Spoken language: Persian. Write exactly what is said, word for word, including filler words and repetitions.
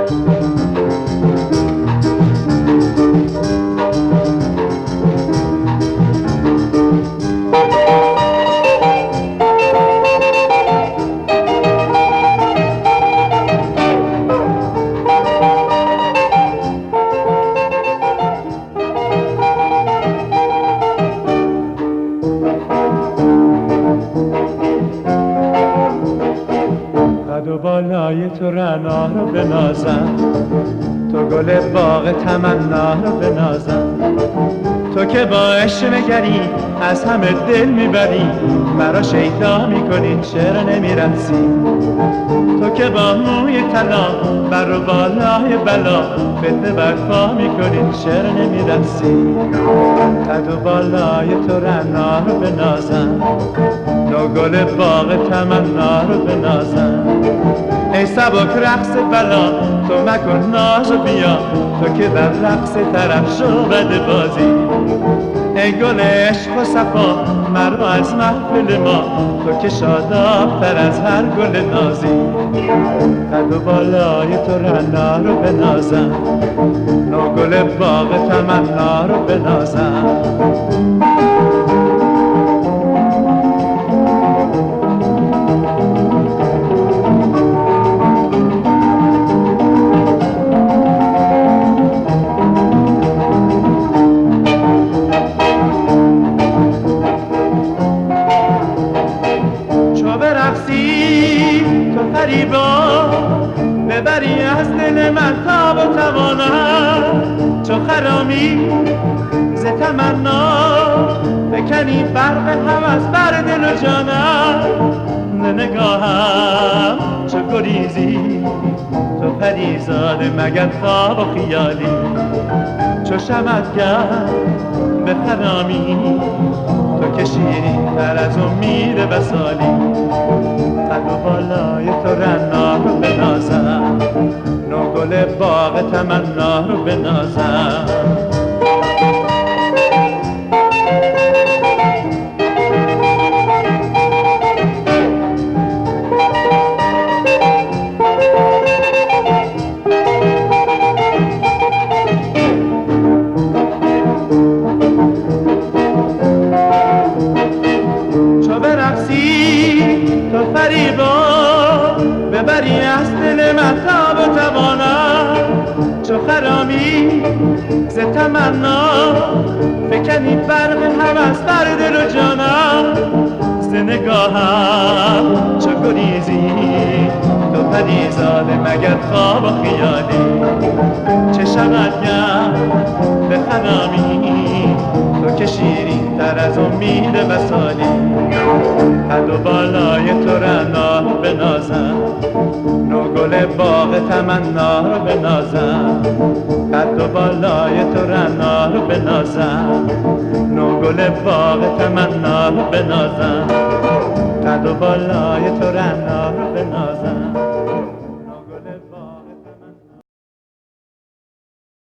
و بالای تو رعنا رو بنازم، تو گل باغ تمنا رو بنازم. تو که با عشق نگری از همه دل میبری، مرا شیدا میکنی چرا نمیرسی؟ تو که با موی طلا بر و بالای بلا فتنه برپا میکنی چرا نمیرسی؟ قد و بالای تو رعنا رو بنازم، نو گل باغ تمنا رو بنازم. ای سبک رقص بلا تو مکن ناز و بیا، تو که در رقص طرف شو بد بازی. ای گل عشق و صفا مرا از محفل ما، تو که شاداب تر از هر گل نازی. قد و بالای تو رعنا رو بنازم، نو گل باغ تمنا رو بنازم. تو فریبا ببری از دل من تاب و توانم، چو خرامی ز تمنا بکنی برق هوس بر دل و جانم. ز نگاهم چو گریزی تو پریزاده مگر خواب و خیالی، چو شمع‌گر به خرامی تو که شیرین تر از امید وصالی. قد و بالای تو رعنا رو بنازم، نو گل باغ تمنا رو بنازم. چو برقصی تو فریبا ببری از دل من تاب و توانم، چو خرامی ز تمنا فکنی برق هوس بر دل و جانم. ز نگاهم چو گریزی تو پریزاده مگر خواب و خیالی، چه شمع‌گر به خرامی تو که شیرین تر از امید وصالی. قد و بالای تو رعنا رو بنازم، نو گل باغ تمنا رو بنازم. قد و بالای تو رعنا رو بنازم، نو گل باغ تمنا رو بنازم. قد و بالای تو رعنا رو بنازم.